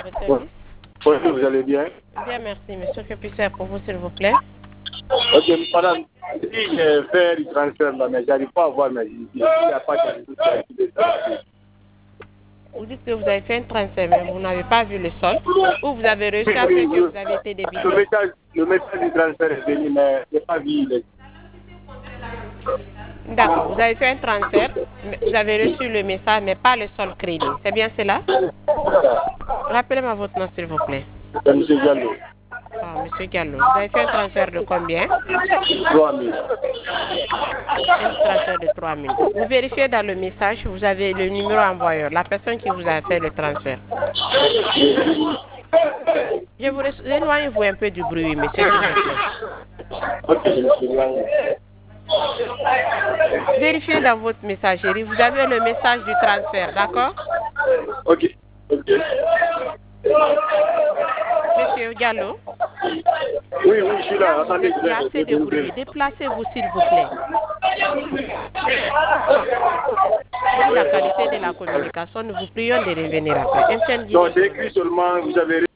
à votre service. Bonjour, vous allez bien? Bien, merci. Monsieur, que puis-je faire pour vous, s'il vous plaît? Ok, madame, si j'ai fait le transfert là, mais j'arrive pas à voir mes idées. Il n'y a pas de Vous dites que vous avez fait un transfert, mais vous n'avez pas vu le sol. Ou vous avez reçu après que vous avez été débité. Le message du transfert est venu, mais je n'ai pas vu. D'accord, vous avez fait un transfert, vous avez reçu le message, mais pas le sol crédit. C'est bien cela? Rappelez-moi votre nom, s'il vous plaît. Monsieur Diallo. Ah, Monsieur Gallo, vous avez fait un transfert de combien? 3 000. Un transfert de 3 000. Vous vérifiez dans le message, vous avez le numéro envoyeur, la personne qui vous a fait le transfert. Je vous éloignez-vous un peu du bruit, monsieur, s'il vous plaît. Ok, je me suis éloigné. Vérifiez dans votre messagerie, vous avez le message du transfert, d'accord? Ok, ok. Monsieur Gallo? Oui, je suis là. Vous êtes, il y a assez de bruit. Déplacez-vous, s'il vous plaît. Pour la qualité de la communication, nous vous prions de revenir après. Non, j'ai écrit seulement, vous avez